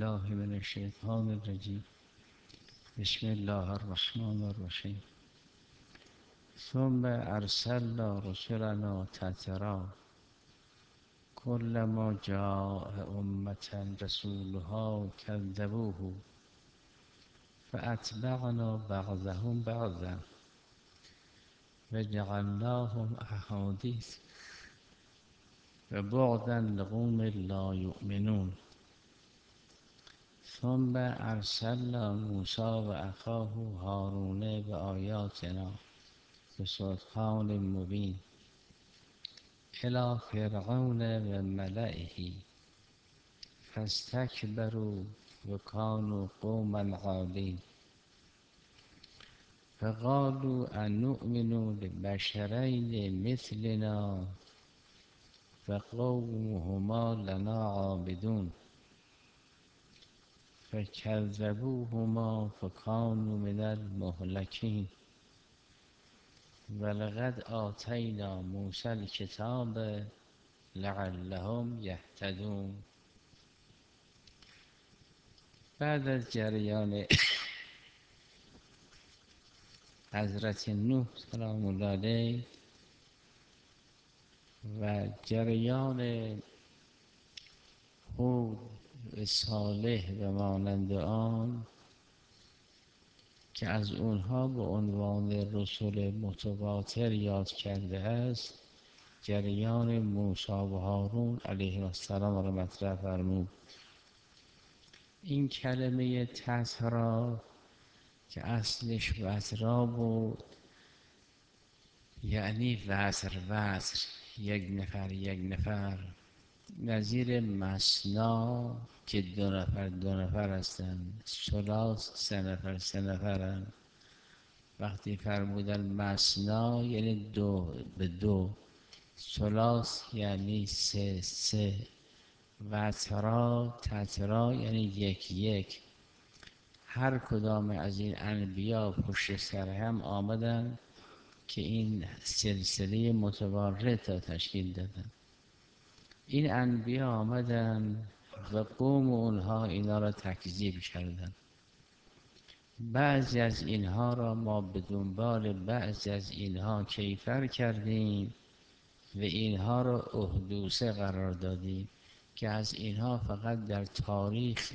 بالله من الشیطان الرجیم. بسم الله الرحمن الرحیم. ثم ارسلنا رسلنا تترا كلما جاء أمة رسولها كذبوه فأتبعنا بعضهم بعضا وجعلناهم أحاديث وبعدا لقوم لا يؤمنون. ثم ارسلنا موسی و اخاه هارون بآیاتنا بسلطان مبین الی فرعون و ملئه فاستکبروا و کانوا قوما عالین فقالوا انؤمن لبشرین مثلنا وقومهما لنا عابدون فکذبوهما فکانوا من المهلکین ولقد آتینا موسی الکتاب لعلهم یهتدون. بعد از جریان حضرت نوح سلام الله علیه و جریان هود و صالح و مانند آن که از اونها به عنوان رسول متواتر یاد کرده است، جریان موسی و هارون علیه السلام را مطرح فرمود. این کلمه تترا که اصلش وترا بود، یعنی وزر یک نفر، نظیر مثنا که دو نفر هستند، ثلاث سه نفرند. وقتی فرمودن مثنا یعنی دو به دو، ثلاث یعنی سه، تترا یعنی یک. هر کدام از این انبیا پشت سر هم آمدن که این سلسله متوارد را تشکیل دادن. این انبیا آمدن و قوم اونها اینا را تکذیب کردن. بعضی از اینها را ما به دنبال بعضی از اینها کیفر کردیم و اینها را احدوثه قرار دادیم که از اینها فقط در تاریخ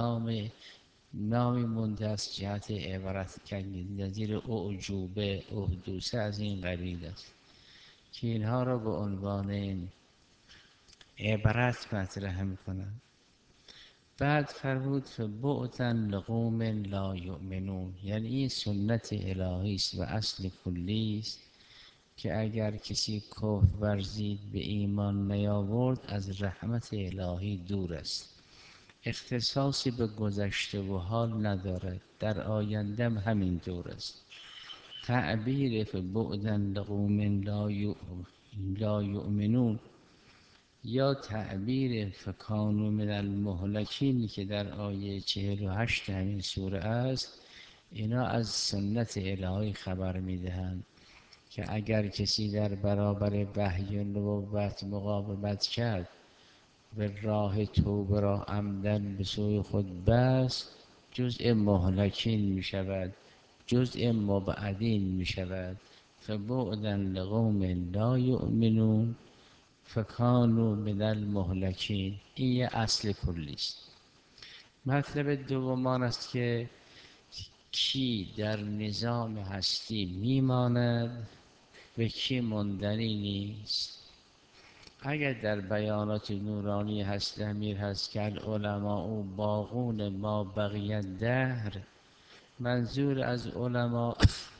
نامی مونده است جهت عبارت کردیم، نظیر اعجوبه، احدوثه از این قبیل است که اینها را به عنوان عبرت مطرح میکنند. بعد فرمود فبعدا لقوم لا یؤمنون، یعنی این سنت الهی است و اصل کلی است که اگر کسی کفر ورزید به ایمان نیاورد از رحمت الهی دور است، اختصاصی به گذشته و حال ندارد، در آینده هم همین دور است. تعبیر فبعدا لقوم لا یؤمنون یا تعبیر فکانوا من المهلکین که در آیه 48 همین سوره است، اینا از سنت الهی خبر میدهند که اگر کسی در برابر وحی نبوت مقاومت کرد و راه توبه را عمدن به سوی خود بست، جزء مهلکین می شود، جزء مبعدین می شود. فبعدا لقوم لا یؤمنون فکانوا من المهلکین. این یه اصل کلی است. مطلب دوم آن است که کی در نظام هستی میماند و کی ماندنی نیست. اگر در بیانات نورانی هست امیر هست که العلماء باقون ما بقی الدهر، منظور از علما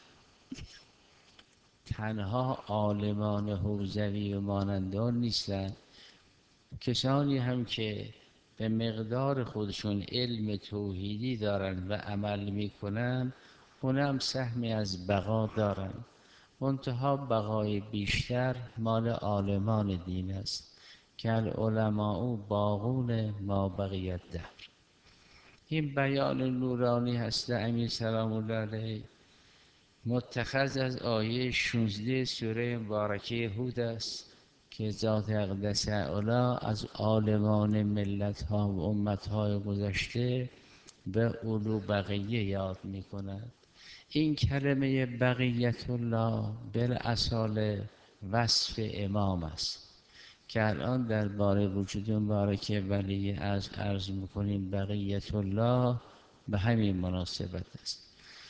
تنها عالمان حوزوی و مانندان نیستند، کسانی هم که به مقدار خودشون علم توحیدی دارن و عمل میکنن، اونم سهمی از بقا دارن. منتها بقای بیشتر مال عالمان دین است که العلماء باقون ما بقی الدهر. این بیان نورانی هست امیر سلام الله علیه متخذ از آیه 16 سوره مبارکه هود است که ذات اقدس اعلی از عالمان ملت ها و امت های گذشته به اولو بقیه یاد می کند. این کلمه بقیت الله بالاصاله وصف امام است که الان درباره وجود مبارک ولی از عرض میکنیم بقیت الله به همین مناسبت است.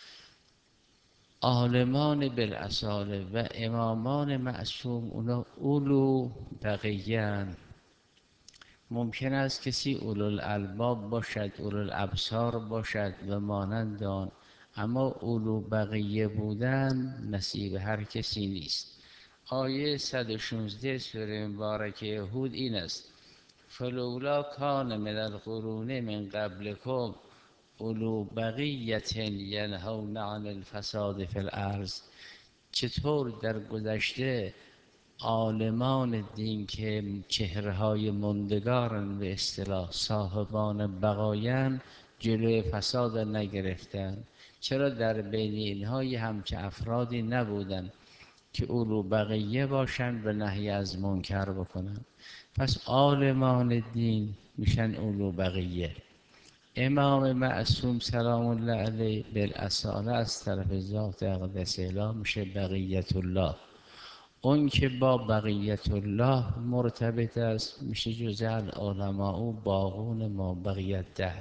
عالمان بالاصاله و امامان معصوم اونا اولو بقیه‌اند. ممکن است کسی اولوالالباب باشد، اولوالابصار باشد و مانند آن، اما اولو بقیه بودن نصیب هر کسی نیست. آیه 116 سوره مبارکه هود این است: فلولا کان من القرون من قبلکم اولو بقیت ینهون عن الفساد فی الارض. چطور در گذشته عالمان دین که چهره‌های ماندگارن، به اصطلاح صاحبان بقایان، جلوی فساد نگرفتند؟ چرا در بین اینها همچه افرادی نبودند که اولو بقیه باشند و نهی از منکر بکنند؟ پس عالمان دین میشن اولو بقیه. امام معصوم سلام الله علیه بالاصاله از طرف ذات اقدس اله میشه بقیت الله. اون که با بقیت الله مرتبط است میشه جزء العلماء باقون ما بقیت دهر.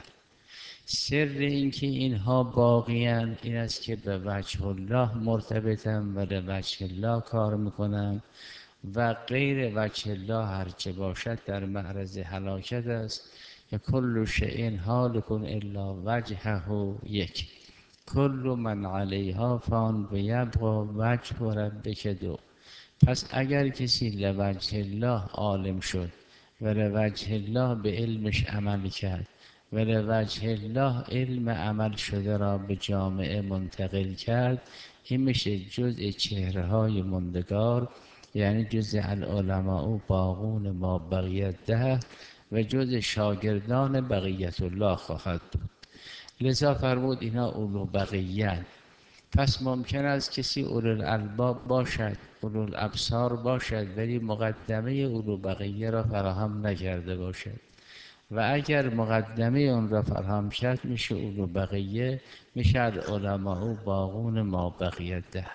سر این که اینها باقیان این است که به وجه الله مرتبطن و به وجه الله کار میکنن و غیر وجه الله هرچه باشد در معرض هلاکت است. کل شیء هالک الا وجهه یک، کل من علیها فان و یبقی وجه ربک دو. پس اگر کسی لوجه الله عالم شد و لوجه الله به علمش عمل کرد و لوجه الله علم عمل شده را به جامعه منتقل کرد، این میشه جزء چهره های ماندگار، یعنی جزء العلماء باقون ما بقیت ده و جزء شاگردان بقیت الله خواهد بود. لذا فرمود اینا اولو بقیه. پس ممکن است کسی اولوالالباب باشد، اولوالابصار باشد، ولی مقدمه اولو بقیه را فراهم نکرده باشد و اگر مقدمه اون را فراهم کرد میشه اولو بقیه، میشه العلماء باقون ما بقیت دهر.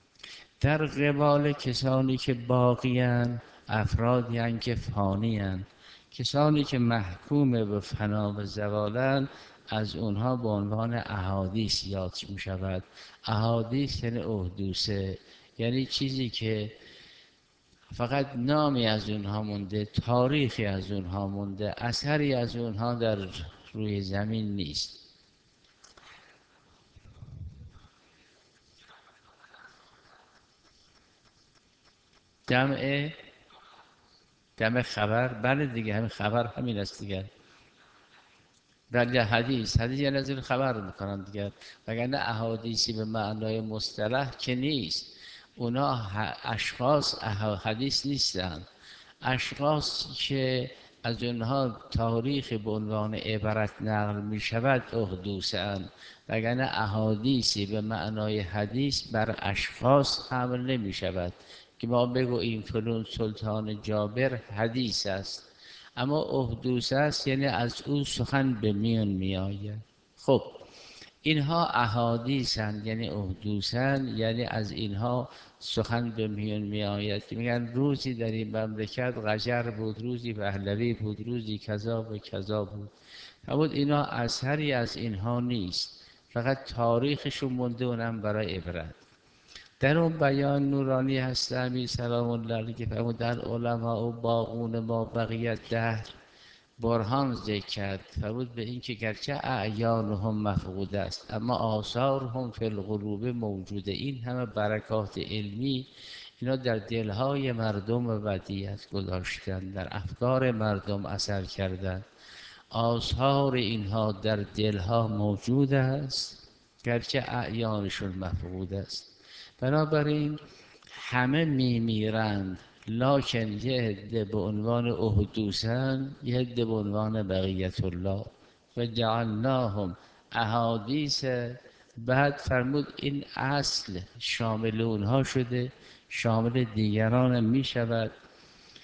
در قبال کسانی که باقیان افرادی هستند که فانی هستند، کسانی که محکوم به فنا و زوالند، از اونها به عنوان احادیث یاد می شود. احادیث یعنی احدوثه، یعنی چیزی که فقط نامی از اونها مونده، تاریخی از اونها مونده، اثری از اونها در روی زمین نیست. جمع خبر، بله دیگه، همین خبر همین است دیگه. ولی حدیث یعنی از این خبر میکنن دیگه، وگرنه احادیثی به معنای مصطلح که نیست. اونا اشخاص حدیث نیستن، اشخاص که از اونها تاریخ به عنوان عبرت نقل می شود احدوثن، وگرنه احادیثی به معنای حدیث بر اشخاص حمل نمی شود که ما بگو این فلان سلطان جابر حدیث است، اما احدوث است یعنی از او سخن به میان می آید. خب اینها احادیثند یعنی احدوثند، یعنی از اینها سخن به میان می آید که میگن روزی در این مملکت قجر بود، روزی پهلوی بود، روزی کذا و کذا بود. اما اینا اثری از اینها نیست، فقط تاریخشون مونده، اونم برای عبرت. در اون بیان نورانی هست امیر سلام الله علیه که فرمود در علما و باقون ما بقیت دهر برهان ذکر کرد، فرمود به این که گرچه اعیانهم مفقود است اما آثارهم فی القلوب موجوده. این همه برکات علمی اینا در دلهای مردم ودیعت گذاشتن، در افکار مردم اثر کردن، آثار اینها در دلها موجود است گرچه اعیانشون مفقود است. بنابراین همه میمیرند، لکن یه عده به عنوان احدوثن، یه عده به عنوان بقیت الله و جعلناهم احادیث. بعد فرمود این اصل شامل اونها شده، شامل دیگران می شود.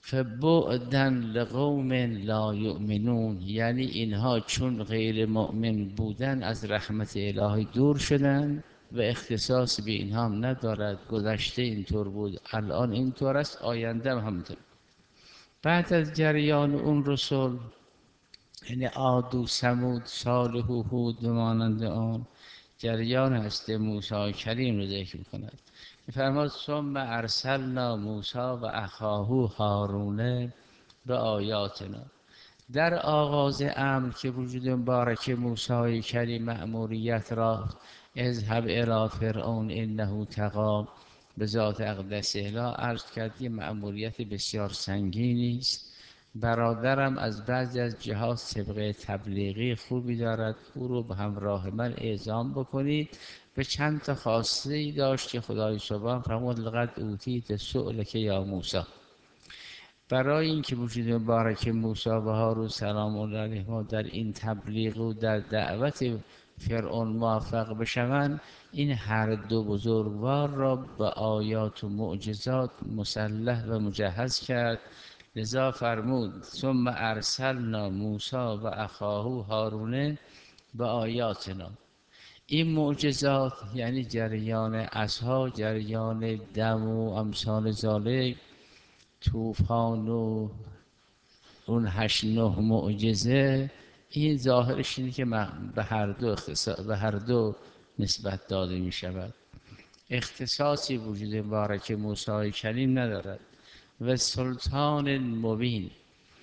فبعدا لقوم لا یؤمنون، یعنی اینها چون غیر مؤمن بودن از رحمت الهی دور شدن و اختصاص به اینها هم ندارد. گذشته اینطور بود، الان اینطور است، آینده هم همینطور. بعد از جریان اون رسول، یعنی عاد و ثمود، صالح و هود و مانند آن، جریان هست موسی کلیم رو ذکر می‌کند. می‌فرماد ثم ارسلنا موسی و اخاه هارون به آیاتنا. در آغاز امر که وجود مبارک موسی کلیم مأموریت را اذهب الی فرعون انه طغی به ذات اقدس اله عرض کرد، یه مأموریت بسیار سنگینی است. برادرم از بعضی از جهات سابقه تبلیغی خوبی دارد، او رو به همراه من اعزام بکنید. به چند تا خواسته ای داشت که خدای سبحان فرمود لقد اوتیت سؤلک یا موسی. برای اینکه وجود مبارک موسی و هارون سلام الله علیهما در این تبلیغ و در دعوت فرعون موفق بشوند، این هر دو بزرگوار را به آیات و معجزات مسلح و مجهز کرد. لذا فرمود ثم ارسلنا موسی و اخاه هارون به آیاتنا. این معجزات یعنی جریان عصا، جریان دم و امثال ذالک، طوفان و اون 8 9 معجزه، این ظاهرش اینه که به هر دو نسبت داده می شود. اختصاصی وجود مبارک موسی کلیم ندارد. و سلطان مبین،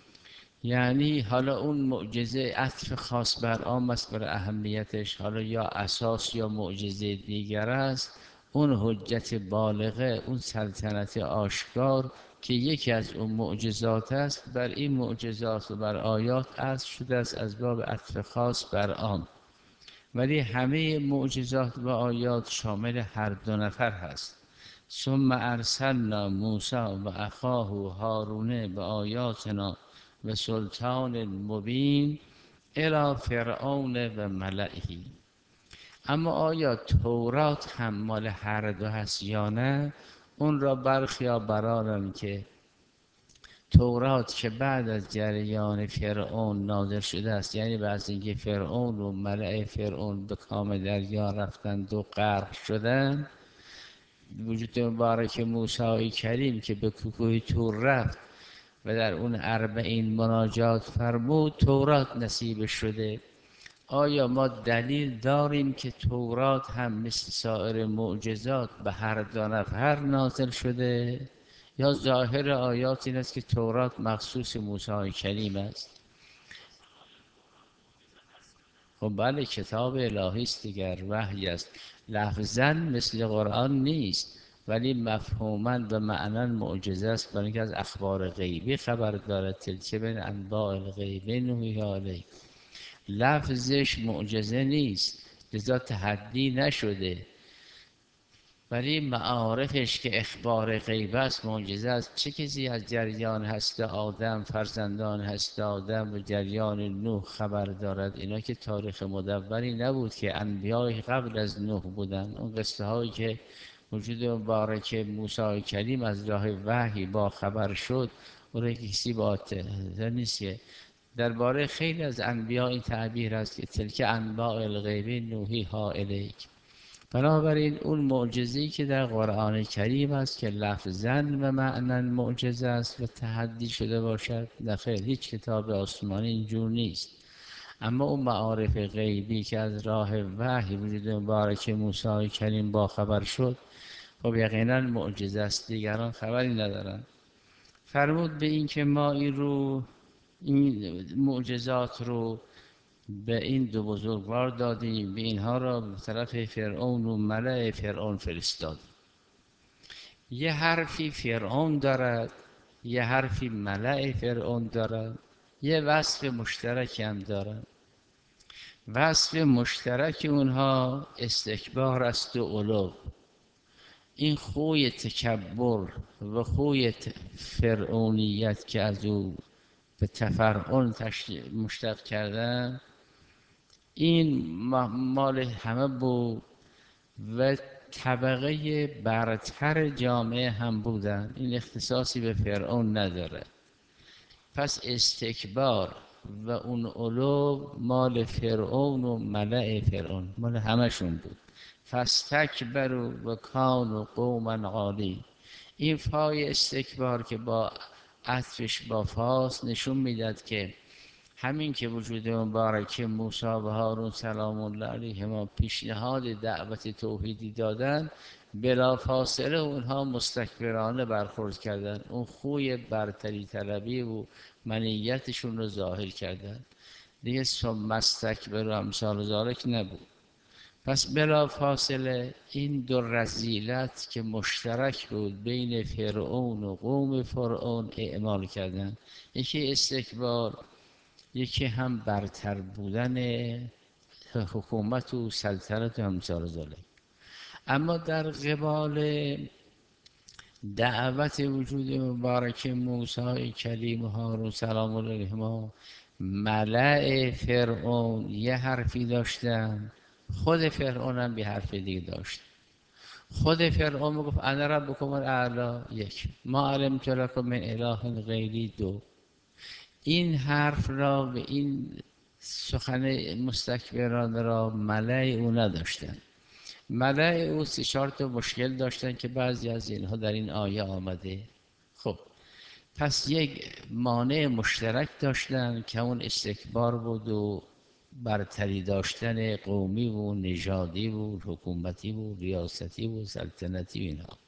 یعنی حالا اون معجزه عطف خاص بر عام است بر اهمیتش، حالا یا اساس یا معجزه دیگر است. اون حجت بالغه، اون سلطنت آشکار که یکی از اون معجزات است، بر این معجزات و بر آیات عطف شده است از باب عطف خاص بر عام. ولی همه معجزات و آیات شامل هر دو نفر هست. ثم ارسلنا موسی و اخاه هارون به آیاتنا و سلطان مبین الی فرعون و ملئه. اما آیا تورات هم مال هر دو هست یا نه؟ اون را برخیا برارن که تورات که بعد از جریان فرعون نازل شده است، یعنی بعد از اینکه فرعون و ملأ فرعون به کام دریا رفتند و غرق شدند، وجود مبارک موسی کریم که به کوه طور رفت و در اون 40 مناجات فرمود، تورات نصیب شده. آیا ما دلیل داریم که تورات هم مثل سایر معجزات به هر دو نفر نازل شده، یا ظاهر آیات این است که تورات مخصوص موسی کلیم است؟ خب بله، کتاب الهی است دیگر، وحی است. لفظاً مثل قرآن نیست، ولی مفهوماً و معناً معجزه است، برای اینکه از اخبار غیبی خبر دارد. تلک من انباء الغیب نوحیها الیک. لفظش معجزه نیست، لذا تحدی نشده، ولی معارفش که اخبار غیب است معجزه است. چه کسی از جریان هست آدم، فرزندان هست آدم و جریان نوح خبر دارد؟ اینا که تاریخ مدوری نبود که انبیای قبل از نوح بودن. اون قصه هایی که وجود مبارک موسی کلیم از راه وحی با خبر شد، اون کسی با نیست که درباره خیلی از انبیا این تعبیر است که تلک انباء الغیب نوحیها الیک. بنابراین اون معجزه‌ای که در قرآن کریم است که لفظاً و معناً معجزه است و تحدی شده باشد، نه خیر، هیچ کتاب آسمانی اینجور نیست. اما اون معارف غیبی که از راه وحی وجود مبارک موسی کریم با خبر شد، خب یقیناً معجزه است، دیگران خبری ندارن. فرمود به این که ما این معجزات رو به این دو بزرگوار دادیم، به اینها را به طرف فرعون و ملأ فرعون فرستاد. یه حرفی فرعون دارد، یه حرفی ملأ فرعون دارد، یه وصف مشترک هم دارد. وصف مشترک اونها استکبار است و علو. این خوی تکبر و خوی فرعونیت که از او به تفرعون مشتق کردن، این مال همه بود و طبقه برتر جامعه هم بودن. این اختصاصی به فرعون نداره. پس استکبار و اون علو مال فرعون و ملأ فرعون، مال همشون بود. فاستکبروا و کانوا قوما عالی. این فای استکبار که با عطفش با فاس نشون میداد که همین که وجود مبارک موسی و هارون سلام الله علیهما پیشنهاد دعوت توحیدی دادن، بلا فاصله اونها مستکبرانه برخورد کردن، اون خوی برتری طلبی و منیتشون رو ظاهر کردن دیگه. ثم استکبروا امثال ذالک نبود. پس بلا فاصله این دو رذیلت که مشترک بود بین فرعون و قوم فرعون اعمال کردن، یکی استکبار، یکی هم برتر بودن حکومت و سلطنت و امثال ذالک. اما در قبال دعوت وجود مبارک موسی کلیم و هارون سلام الله علیهما، ملأ فرعون یه حرفی داشتن، خود فرعون هم یه حرف دیگه داشت. خود فرعون میگفت انا ربکم الاعلی، یک، ما علمت لکم من اله غیری، دو. این حرف را و این سخن مستکبران را ملأ او نداشتن. ملأ او 3-4 تا مشکل داشتن که بعضی از اینها در این آیه آمده. خب پس یک مانع مشترک داشتن که اون استکبار بود و برتری داشتن قومی و نژادی و حکومتی و ریاستی و سلطنتی و اینها.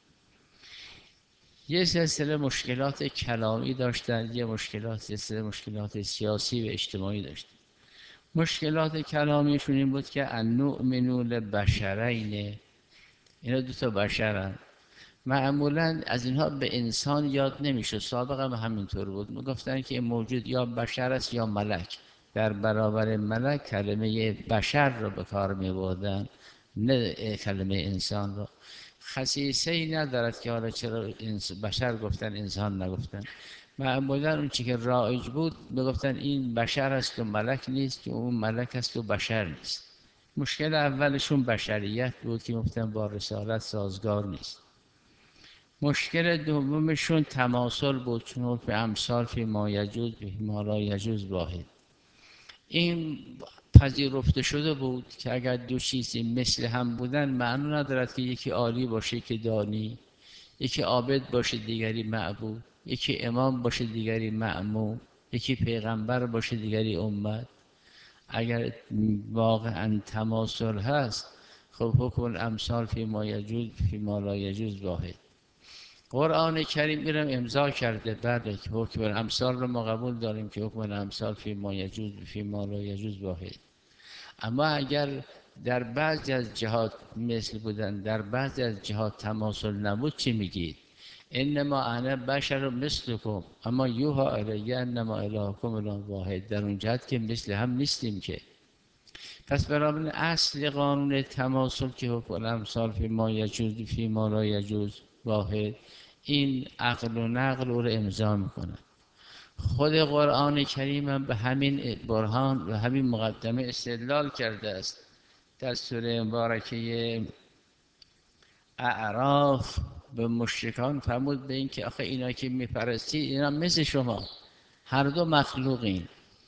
یه سلسله مشکلات کلامی داشتن، یه سلسله مشکلات سیاسی و اجتماعی داشتن. مشکلات کلامیشون این بود که ان نؤمن لبشرین، اینا 2 تا بشرن، معمولا از اینها به انسان یاد نمیشه، سابقا هم همینطور بود، میگفتن که موجود یا بشر است یا ملک. در برابر ملک کلمه بشر رو به کار میبردن، نه کلمه انسان رو. خصیصه ای ندارد که حالا چرا بشر گفتن انسان نگفتن. معمولا اون چی که رایج بود میگفتن این بشر است و ملک نیست، که اون ملک است و بشر نیست. مشکل اولشون بشریت بود که گفتن با رسالت سازگار نیست. مشکل دومشون تماثل بود، چون به امثال فی ما یجوز به ما لا یجوز واحد. این پذیرفته شده بود که اگر 2 چیزی مثل هم بودن معنی ندارد که یکی عالی باشه که دانی، یکی عابد باشه دیگری معبود، یکی امام باشه دیگری مأموم، یکی پیغمبر باشه دیگری امت. اگر واقعا تماثل هست، خب حکم الامثال فی ما یجوز فی ما لا یجوز واحد. قرآن کریم میرم امضا کرده، بعد که حکم الامثال رو ما قبول داریم که حکم الامثال فی ما یجوز فی ما لا یجوز واحد. اما اگر در بعضی از جهات مثل بودن، در بعضی از جهات تماثل نبود، چی میگید؟ انما انا بشر مثلکم اما یوحی الی انما الهکم اله واحد. در اون جهت که مثل هم نیستیم که. پس بنابراین اصل قانون تماثل که حکم الامثال فی ما یجوز فی ما لا یجوز واحد، این عقل و نقل او رو امضا میکنه. خود قرآن کریم هم به همین برهان و همین مقدمه استدلال کرده است. در سوره مبارکه اعراف به مشرکان فرمود به این که آخه اینا که میپرستید اینا مثل شما، هر دو مخلوقین.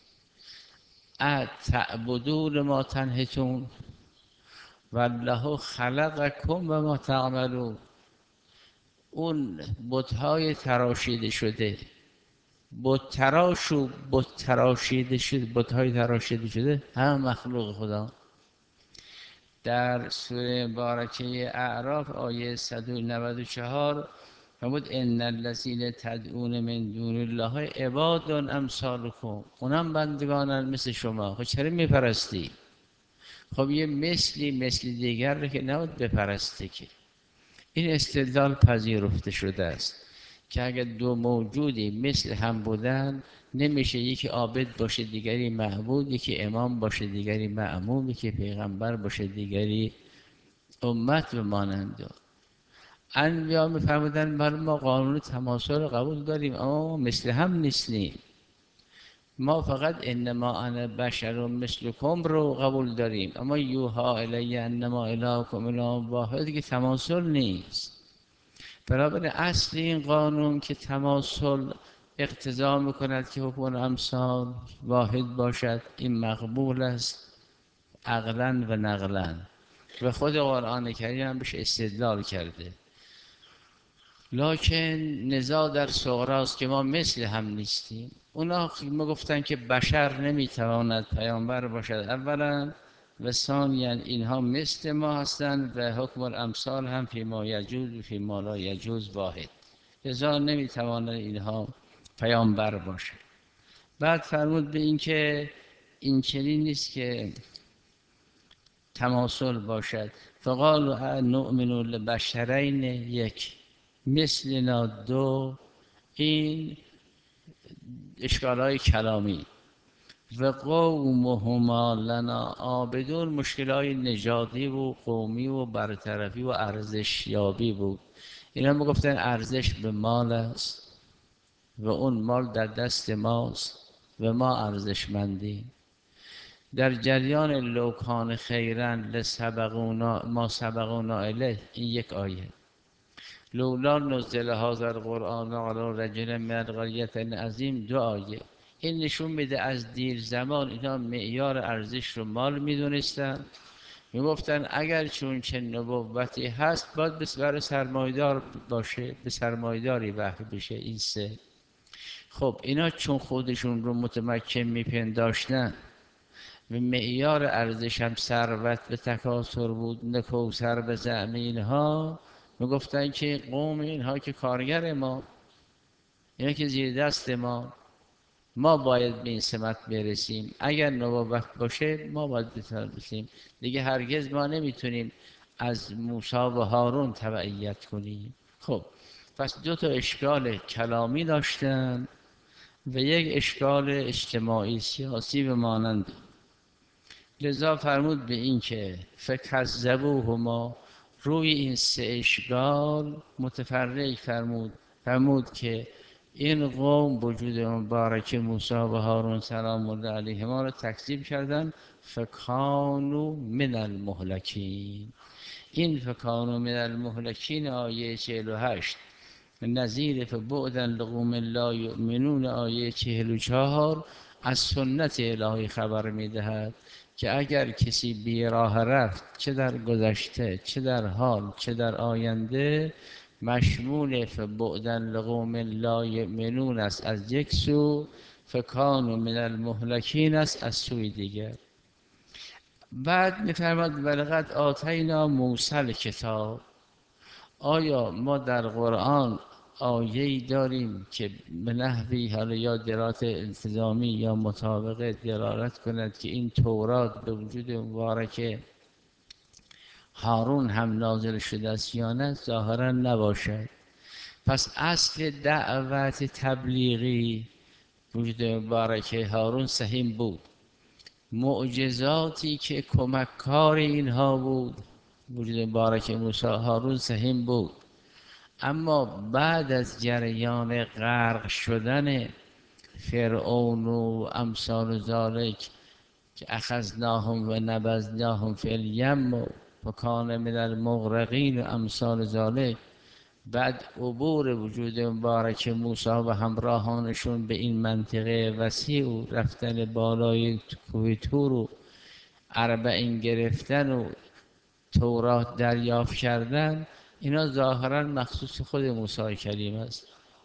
اتعبدون ما تنحتون والله خلقکم و ما تعملون. اون بت‌های تراشیده شده، بت تراش و بت تراشیده شده، بت‌های تراشیده شده هم مخلوق خدا. در سوره مبارکه اعراف آیه 194 فرمود ان الذین تدعون من دون الله عباد امثالکم، اونم بندگانن مثل شما، خب چرا میپرستی؟ خب یه مثل دیگر رو که نباید بپرستی که. این استدلال پذیرفته شده است که اگر 2 موجودی مثل هم بودن، نمیشه یکی عابد باشه دیگری معبود، یکی امام باشه دیگری مأموم، یکی پیغمبر باشه دیگری امت و مانند. انبیا میفرمودن بله ما قانون تماثل رو قبول داریم اما مثل هم نیستیم، ما فقط انما انا بشر مثلکم رو قبول داریم، اما یوحی الی انما الهکم اله واحد که تماثل نیست. برابر اصل این قانون که تماثل اقتضا میکند که حکم الامثال واحد باشد، این مقبول است عقلا و نقلا، و خود قرآن کریم هم بهش استدلال کرده. لکن نزاع در صغراست که ما مثل هم نیستیم. اونا میگفتن که بشر نمیتواند پیامبر باشد اولا، و ثانیا اینها مثل ما هستند و حکم الامثال هم فیما یجوز و فیما لا یجوز واحد، لذا نمیتواند اینها پیامبر باشد. بعد فرمود به این که این چنین نیست که تماثل باشد. فقالوا نؤمن لبشرین یک مثلنا دو، این اشکالهای کلامی. و قومهما لنا عابدون، مشکلهای نژادی و قومی و برطرفی و ارزشیابی بود. اینا میگفتن ارزش به مال است و اون مال در دست ماست و ما ارزشمندیم. در جریان لوکان خیرن لسبقونا ما سبقونا الیه، این یک آیه. لولا نزل هذا القرآن علی رجل من القریتین عظیم، دو آیه. این نشون میده از دیر زمان اینا معیار ارزش رو مال میدونستن، میگفتن اگر چون چه نبوتی هست باید برای سرمایدار باشه، به سرمایداری وحی بشه. این سه. خب اینا چون خودشون رو متمکن میپنداشتن و معیار ارزش هم ثروت به تکاثر بود، نکوسر به زعم اینها، میگفتن که قوم اینها که کارگر ما، اینا که زیر دست ما باید به این سمت برسیم، اگر نبوت باشه ما باید برسیم دیگه، هرگز ما نمیتونیم از موسی و هارون تبعیت کنیم. خب پس دو تا اشکال کلامی داشتن و یک اشکال اجتماعی سیاسی به مانند. لذا فرمود به این که فکذبوهما، روی این سه اشکال متفرق فرمود که این قوم وجود مبارک موسی و هارون سلام الله علیهما را تکذیب کردن. فکانوا من المهلکین، این فکانوا من المهلکین آیه 48، نظیر فبعدا لقوم لا یؤمنون آیه 44 از سنت الهی خبر میدهد که اگر کسی بی راه رفت، چه در گذشته چه در حال چه در آینده، مشمول فبعدا لقوم لا یؤمنون است از یک سو، فکانوا من المهلکین است از سوی دیگر. بعد میفرماد ولقد آتینا موسی الکتاب، آیا ما در قرآن آیه‌ای داریم که به نحوی حالا یا دلالت التزامی یا مطابقه دلالت کند که این تورات به وجود مبارک هارون هم نازل شده است یا نه؟ ظاهرا نباشد. پس اصل دعوت تبلیغی وجود مبارک هارون سهیم بود، معجزاتی که کمککار اینها بود وجود مبارک موسی هارون سهیم بود. اما بعد از جریان غرق شدن فرعون و امثال ذالک که اخذناهم و نبذناهم فی الیم و کان من المغرقین و امثال ذالک، بعد عبور وجود مبارک موسی و همراهانشون به این منطقه وسیع و رفتن بالای کوه طور و اربعین گرفتن و تورات دریافت کردن، اینا ظاهرا مخصوص خود موسی کلیم است.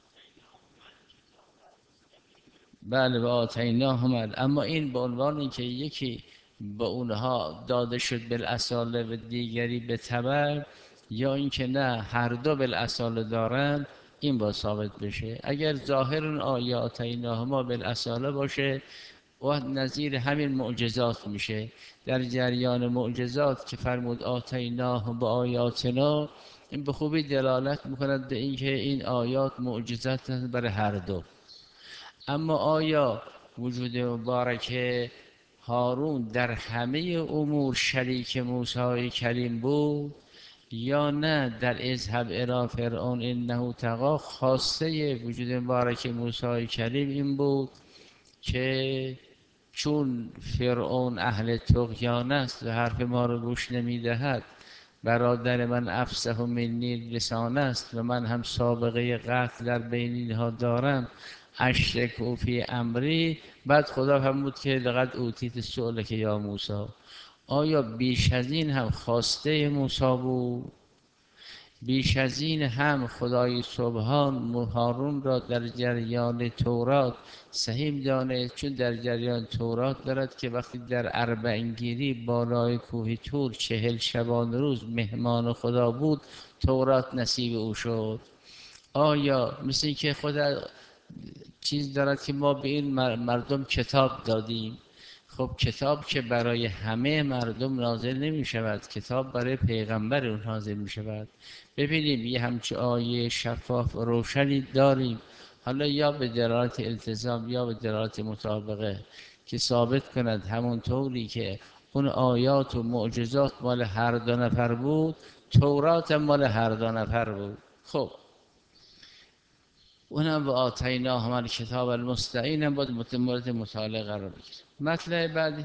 بله به آتیناهم، اما این به عنوان اینکه یکی به اونها داده شد بالاصاله و دیگری به تبع، یا اینکه نه هر دو بالاصاله دارن، این با ثابت بشه. اگر ظاهر اون آیه آتیناهما بالاصاله باشه و نظیر همین معجزات میشه. در جریان معجزات که فرمود آتیناه با آیاتنا، این به خوبی دلالت میکند به اینکه این آیات معجزات برای هر دو. اما آیا وجود مبارک هارون در همه امور شریک موسی کلیم بود یا نه در اذهب الی فرعون انه طغی خاصه وجود مبارک موسی کلیم این بود که چون فرعون اهل طغیان است و حرف ما رو گوش نمیدهد، برادر من افصح منی لسان است و من هم سابقه قتل در بین اینها دارم، اشرک فی امری. بعد خدا فرمود که لقد اوتیت سؤلک یا موسی. آیا بیش از این هم خواسته موسی بود؟ بیش از این هم خدای سبحان هارون را در جریان تورات سهیم دانست، چون در جریان تورات دارد که وقتی در اربعین گیری بالای کوه طور 40 شبانه روز مهمان خدا بود، تورات نصیب او شد. آیا مثل که خدا چیز دارد که ما به این مردم کتاب دادیم؟ خب کتاب که برای همه مردم نازل نمی شود، کتاب برای پیغمبر اون نازل می شود. ببینیم یه همچه آیه شفاف و روشنی داریم، حالا یا به دلالت التزام یا به دلالت مطابقه، که ثابت کند همون طوری که اون آیات و معجزات مال هر دو نفر بود، تورات مال هر دو نفر بود. خب اونم و آتیناهم الکتاب المستعین هم باید مورد مطالعه قرار بگیره. مطلب بعدی،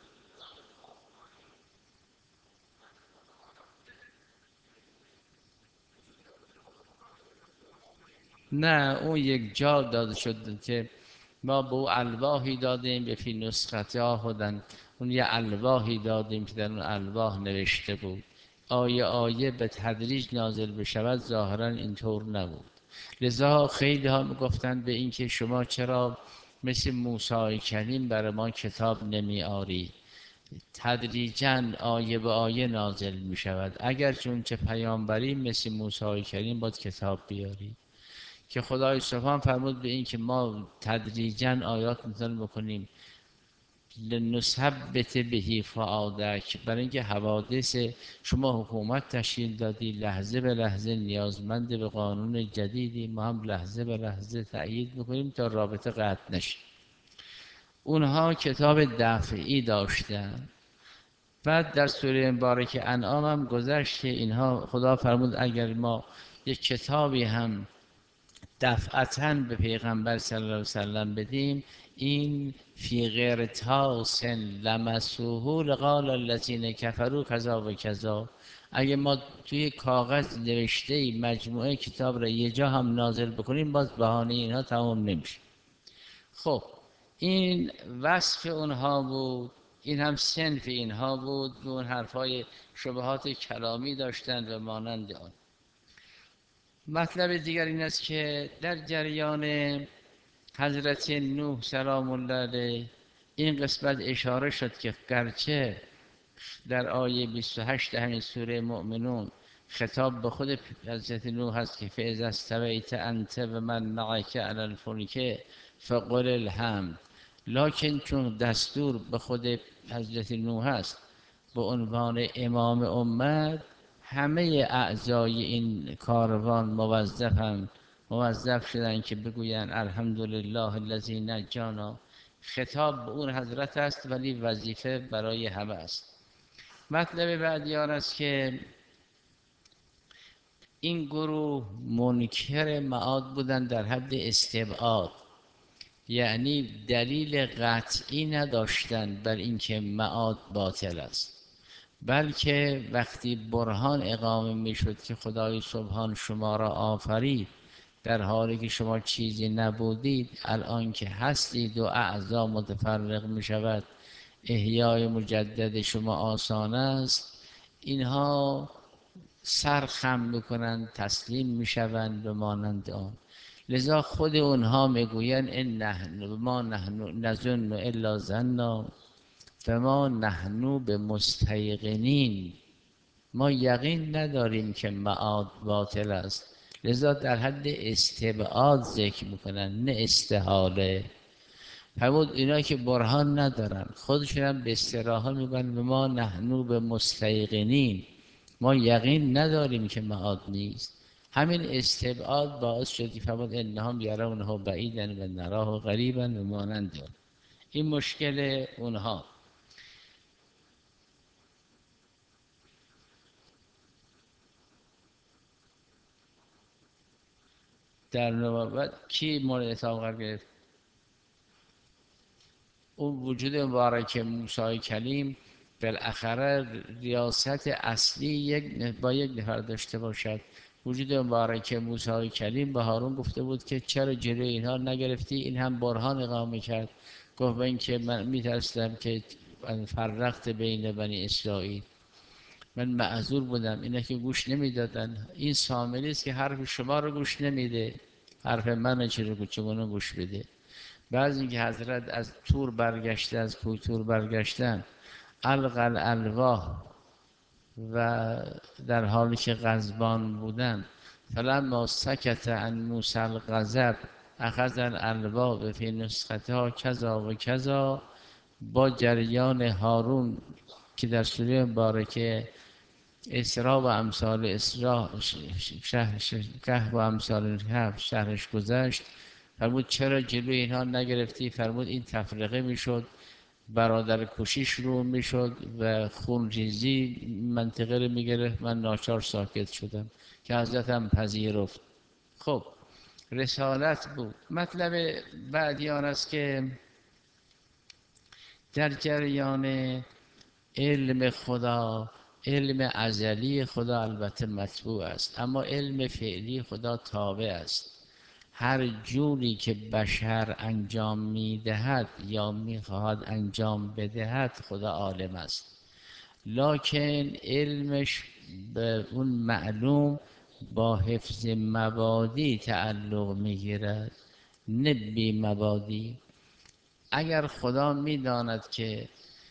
نه اون یک جا داده شد که ما به او الواحی دادیم به فی نسخته هدن، اون یه الواحی دادیم که در اون الواح نوشته بود. آیه آیه به تدریج نازل بشود ظاهرا اینطور نبود. لذا خیلی ها میگفتند به این که شما چرا مثل موسی کلیم برای ما کتاب نمی آری؟ تدریجاً آیه به آیه نازل می شود. اگر چون چه پیامبری مثل موسی کریم باید کتاب بیاری، که خدای سبحان فرمود به این که ما تدریجاً آیات نازل بکنیم لنثبت بهی فؤادک، برای اینکه حوادث شما حکومت تشکیل دادی، لحظه به لحظه نیازمند به قانون جدیدی، ما هم لحظه به لحظه تأیید میکنیم تا رابطه قطع نشه. اونها کتاب دفعی داشتن. بعد در سوره مبارک انعام هم گذشت که اینها خدا فرمود اگر ما یک کتابی هم دفعتاً به پیغمبر صلی الله علیه وسلم بدیم، این فی غیر تاس لمسوه لقال الذین کفروا کذا و کذا. اگه ما توی کاغذ نوشته مجموعه کتاب را یه جا هم نازل بکنیم، باز بهانه اینها تمام نمیشه. خب این وصف اونها بود، این هم صنف اینها بود که اون حرفای شبهات کلامی داشتند و مانند آن. مطلب دیگر این است که در جریان حضرت نوح سلام الله علیه این قسمت اشاره شد که گرچه در آیه 28 همین سوره مؤمنون خطاب به خود حضرت نوح هست که فاذا استویت انت و من معک علی الفلک فقل الحمد، لکن چون دستور به خود حضرت نوح هست به عنوان امام امت، همه اعضای این کاروان موظف شدن که بگویند الحمدلله الذی نجانا. خطاب به اون حضرت است ولی وظیفه برای همه است. مطلب بعدی آن است که این گروه منکر معاد بودن در حد استبعاد، یعنی دلیل قطعی نداشتند بر اینکه معاد باطل است، بلکه وقتی برهان اقامه می شد که خدای سبحان شما را آفرید در حالی که شما چیزی نبودید، الان که هستید و اعضا متفرق می شود، احیای مجدد شما آسان است، اینها سر خم میکنند، تسلیم میشوند به مانند آن. لذا خود اونها میگویند ان نحن ما نحن نظن الا ظنا فما نحن به مستیقنین، ما یقین نداریم که معاد باطل است. لذا در حد استبعاد ذکر میکنن نه استحاله. همون اینا که برهان ندارن خودشون هم به استراحه میگن به ما نحنو به مستیقنین، ما یقین نداریم که معاد نیست. همین استبعاد باعث شد که فرمود انهم یرونه بعیدا و نراه قریبا و مانند آن. این مشکل اونها. در نوبت کی مورد اتهام قرار گرفت؟ اون وجود مبارک موسی کلیم بالاخره ریاست اصلی با یک نفر داشته باشد، وجود مبارک موسی کلیم به هارون گفته بود که چرا جلوی اینها نگرفتی؟ این هم برهان اقامه کرد. گفت من که من میترسیدم که فرقت بین بنی اسرائیل، من معذور بودم، اینا که گوش نمیدادن. این سامری است که حرف شما رو گوش نمیده، حرف من چگونه گوش بده؟ بعضی اینکه حضرت از تور برگشته، از کوه تور برگشتن، القل الواح و در حالی که غضبان بودن، فلما سکت عن موسی الغضب اخذ الالواح فی نسختها کذا و کذا. با جریان هارون که در سوره مبارکه اسراء و امثال اسراء، کهف و امثال کهف شرحش گذشت، فرمود چرا جلوی اینها نگرفتی؟ فرمود این تفرقه میشد، برادر کشی شروع میشد و خونریزی منطقه رو میگرفت. من ناچار ساکت شدم که حضرت هم پذیرفت. خب رسالت بود. مطلب بعدی آن است که در جریان علم خدا، علم ازلی خدا البته مطبوع است، اما علم فعلی خدا تابع است. هر جوری که بشر انجام میدهد یا میخواهد انجام بدهد خدا عالم است، لکن علمش به اون معلوم با حفظ مبادی تعلق میگیرد، نه بی مبادی. اگر خدا میداند که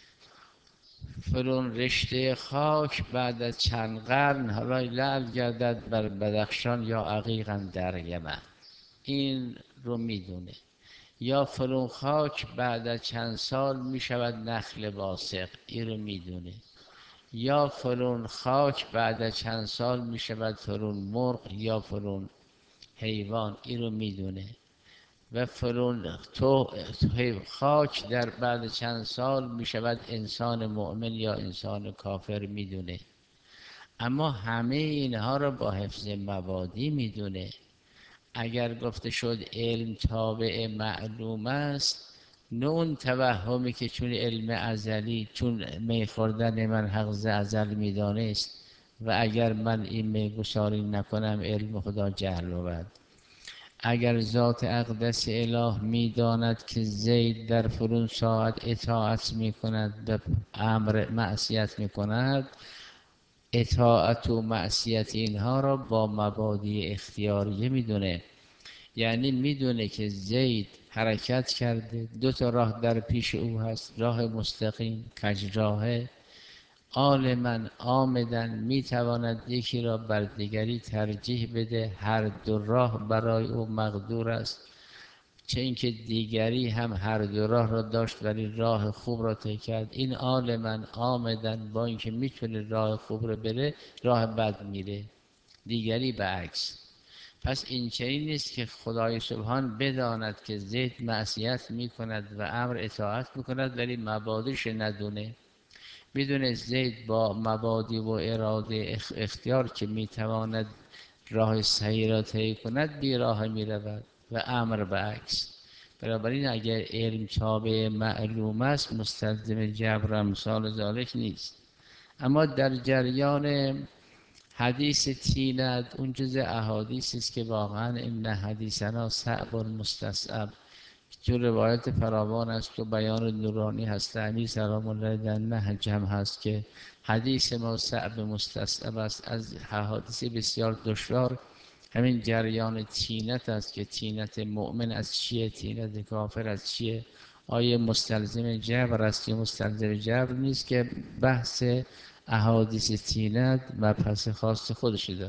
فلان رشته خاک بعد از چند قرن حالا لعل گردد بر بدخشان یا عقیقا در یمن، این رو میدونه. یا فلان خاک بعد از چند سال میشود نخل باسق، این رو میدونه. یا فلان خاک بعد از چند سال میشود فلان مرغ یا فلان حیوان، این رو میدونه. و فلان خاک در بعد چند سال می شود انسان مؤمن یا انسان کافر، میدونه. اما همه اینها را با حفظ مبادی میدونه. اگر گفته شد علم تابع معلوم است، نه اون توهمی که چون علم ازلی، چون می خوردن من حق ز ازل میدانست و اگر من این میگساری نکنم علم خدا جهل بود. اگر ذات اقدس اله میداند که زید در فلان ساعت اطاعت میکند به امر معصیت میکند، اطاعت و معصیت اینها را با مبادی اختیاریه میدونه. یعنی میدونه که زید حرکت کرده، دو تا راه در پیش او هست، راه مستقیم کج راهه، عالما آمدن میتواند یکی را بر دیگری ترجیح بده، هر دو راه برای او مقدور است. چه اینکه دیگری هم هر دو راه را داشت ولی راه خوب را طی کرد. این عالما آمدن با اینکه میتونه راه خوب را بره راه بد میره، دیگری به عکس. پس این چنین نیست که خدای سبحان بداند که زید معصیت میکند و امر اطاعت میکند ولی مبادیش ندونه. میدونه زید با مبادی و اراده اختیار که میتواند راه صحیح را طی کند بی راه میرود و امر به عکس. بنابراین اگر علم تابع معلوم است مستلزم جبر امثال ذالک نیست. اما در جریان حدیث تیند، اون جزء احادیث است که واقعا این حدیثنا صعب المستصعب، جو روایت فراوان است و بیان نورانی هست. علی سلام الله در نهج هم هست که حدیث ما صعب مستصعب است. از حدیث بسیار دشوار همین جریان تینت است که تینت مؤمن از چیه، تینت کافر از چیه، آیا مستلزم جبر است یا مستلزم جبر نیست، که بحث احادیث تینت مبحث خاص خودش داره.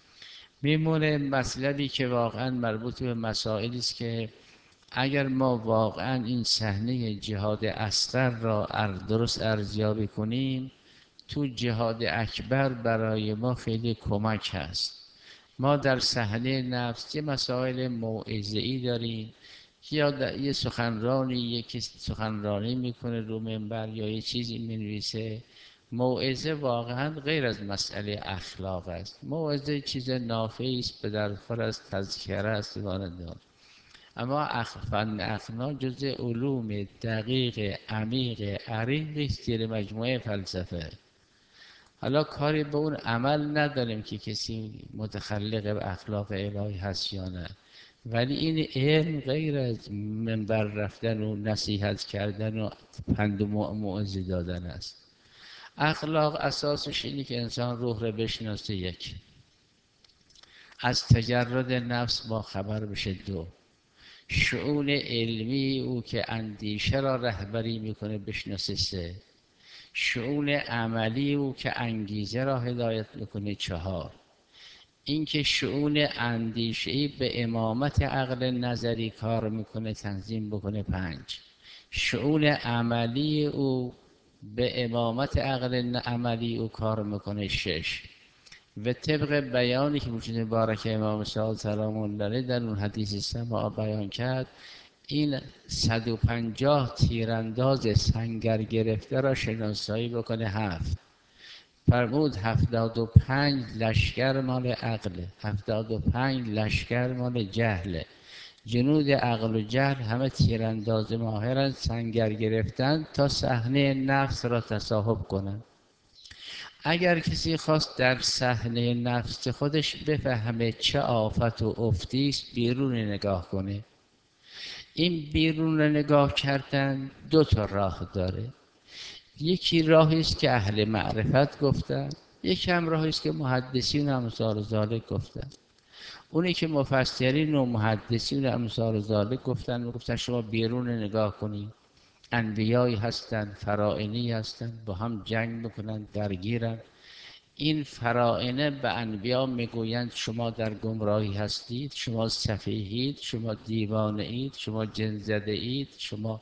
میمونه مسئله‌ای که واقعا مربوط به مسائلی است که اگر ما واقعا این صحنه جهاد اصغر را درست ارزیابی کنیم، تو جهاد اکبر برای ما خیلی کمک هست. ما در صحنه نفس یه مسائل موعظه‌ای داریم، یا یه سخنرانی یکی سخنرانی میکنه رو منبر یا یه چیزی مینویسه. موعظه واقعا غیر از مسئله اخلاق است. موعظه چیز نافعی است، به درخور است، تذکره است، داره. اما فن اخلاق جز علوم دقیق عمیق عریض است، زیر مجموعه فلسفه. حالا کاری به اون عمل نداریم که کسی متخلق به اخلاق الهی هست یا نه، ولی این علم غیر از منبر رفتن و نصیحت کردن و پند و موعظه دادن است. اخلاق اساسش اینه که انسان روح رو بشناسه، یک، از تجرد نفس با خبر بشه، دو، شؤون علمی او که اندیشه را رهبری میکنه بشناسه، سه، شؤون عملی او که انگیزه را هدایت میکنه، چهار، اینکه شؤون اندیشه‌ای به امامت عقل نظری کار میکنه تنظیم بکنه، پنج، شؤون عملی او به امامت عقل عملی او کار میکنه، شش، و طبق بیانی که وجود بارک امام صادق سلام الله علیه در اون حدیث سما بیان کرد، این 150 تیرانداز سنگر گرفته را شناسایی بکنه، هفت، فرمود 75 لشکر مال عقل، 75 لشکر مال جهل، جنود عقل و جهل همه تیرانداز ماهرن، سنگر گرفتن تا صحنه نفس را تصاحب کنند. اگر کسی خواست در صحنه نفس خودش بفهمه چه آفت و افتی است، بیرون نگاه کنه. این بیرون نگاه کردن دو تا راه داره. یکی راهی است که اهل معرفت گفتن، یکی هم راهی است که محدثین امثال ذالک گفتن. اونی که مفسرین و محدثین امثال ذالک گفتن شما بیرون نگاه کنید، انبیایی هستند، فرائنی هستند، با هم جنگ میکنن، درگیرن. این فرائنه به انبیا میگویند شما در گمراهی هستید، شما سفیهید، شما دیوانه اید، شما جن زده اید، شما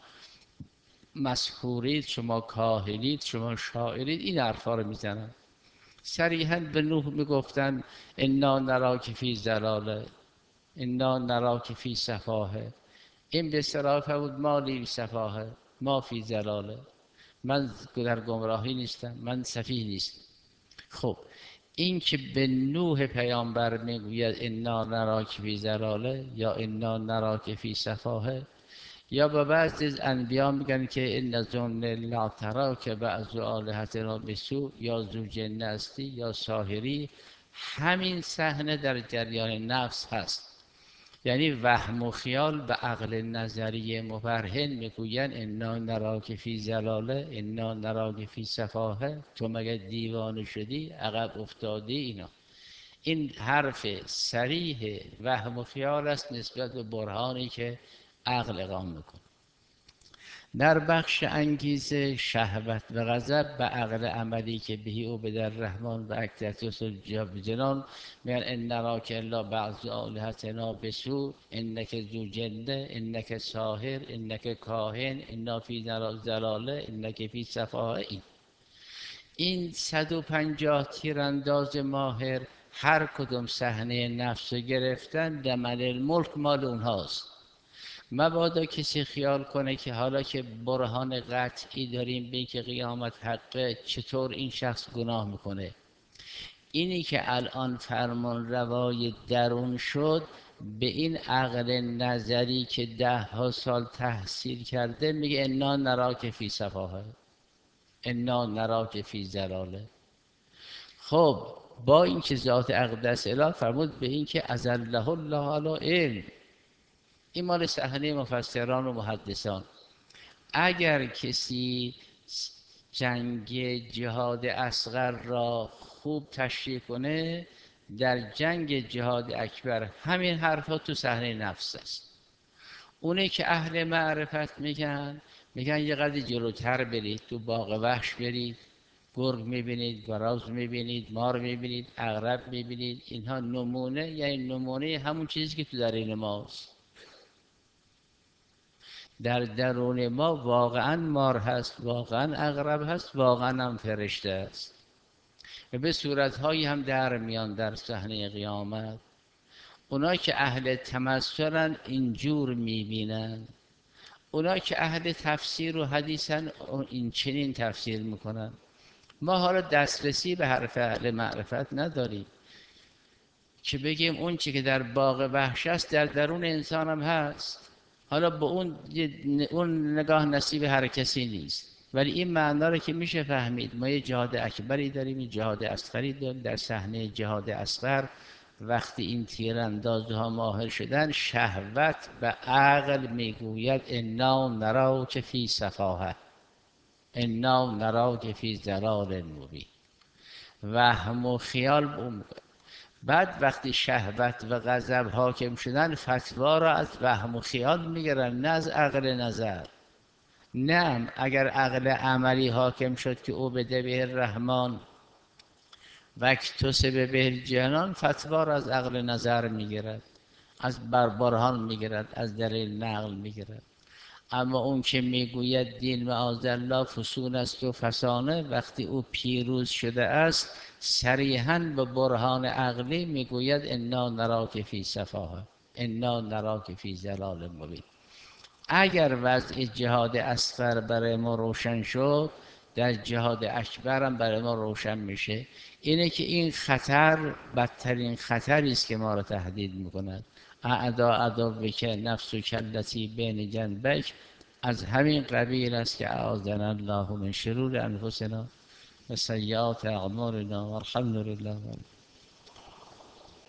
مسحورید، شما کاهنید، شما شاعرید. این حرفا رو میزنن. صریحا به نوح میگفتن انا نراک فی ضلاله، انا نراک فی سفاهه. این به صراحه بود ما لی سفاهه ما فی ضلاله، من در گمراهی نیستم، من سفیه نیستم. خب این که به نوح پیامبر میگوید انا نراک فی ضلاله یا انا نراک فی سفاهه، یا به بعضی از انبیا میگن که ان ظن لا تراک بعض آلهتنا بسوء، یا ذو جن هستی یا ساحری. همین صحنه در جریان نفس هست. یعنی وهم و خیال به عقل نظری مبرهن میگوین انا نراک فی ضلاله، انا نراک فی سفاهه، تو مگه دیوانه شدی، عقب افتادی. اینا این حرف صریح وهم و خیال است نسبت به برهانی که عقل اقام میکنه. در بخش انگیزه شهوت و غضب به عقل عملی که بهی او به در رحمان و اکتیتوس جنان میان ان نراک الا بعض آلهتنا بسو، انک ذو جنه، انک ساحر، انک کاهن، انا فی ضلاله، انک فی سفاهه. این 150 تیرانداز ماهر هر کدوم صحنه نفس گرفتن دمن الملک مال اونهاست. مبادا کسی خیال کنه که حالا که برهان قطعی داریم به اینکه قیامت حقه، چطور این شخص گناه میکنه. اینی که الان فرمان روای درون شد، به این عقل نظری که 10 سال تحصیل کرده میگه انا نراک فی سفاهه، انا نراک فی ضلاله. خب با اینکه ذات اقدس اله فرمود به اینکه اذله الله علی علم. این مال صحنه مفسران و محدثان. اگر کسی جنگ جهاد اصغر را خوب تشریح کنه، در جنگ جهاد اکبر همین حرفا تو صحنه نفس است. اونه که اهل معرفت میگن یه قدر جلوتر برید، تو باغ وحش برید، گرگ میبینید، گراز میبینید، مار میبینید، عقرب میبینید. اینها نمونه، یعنی نمونه همون چیزی که تو درون ماست. در درون ما واقعا مار هست، واقعا عقرب هست، واقعا هم فرشته است و به صورتهایی هم در میان در صحنه قیامت. اونا که اهل تمثلن اینجور میبینن، اونا که اهل تفسیر و حدیثن این چنین تفسیر میکنن. ما حالا دسترسی به حرف اهل معرفت نداریم که بگیم اون چی که در باغ وحش است در درون انسان هم هست. حالا به اون نگاه نصیب هر کسی نیست. ولی این معنا رو که میشه فهمید. ما یه جهاد اکبری داریم، یه جهاد اصغری داریم. در صحنه جهاد اصغر وقتی این تیراندازها ماهر شدن، شهوت به عقل میگوید انا نراک فی سفاهه، انا نراک فی ضلال مبین. وهم و خیال بوم. بعد وقتی شهوت و غضب حاکم شدن، فتوا را از وهم و خیال میگیرن، نه از عقل نظر. نه اگر عقل عملی حاکم شد که او بده به الرحمن و اکتسب به الجنان، فتوا را از عقل نظر میگیرد، از بربرهان میگیرد، از دلیل نقل میگیرد. اما اون که میگوید دین معاذالله فسون است و فسانه، وقتی او پیروز شده است صریحا به برهان عقلی میگوید انا نراک فی سفاهه، انا نراک فی ضلال مبین. اگر وضع جهاد اصغر برای ما روشن شد، در جهاد اکبر هم برای ما روشن میشه. اینه که این خطر بدترین خطری است که ما را تهدید میکند. اعدا عدوک نفس کلتی بین جنبک، از همین قبیل است که اعاذنا الله من شرور انفسنا و سیئات اعمالنا والحمد لله.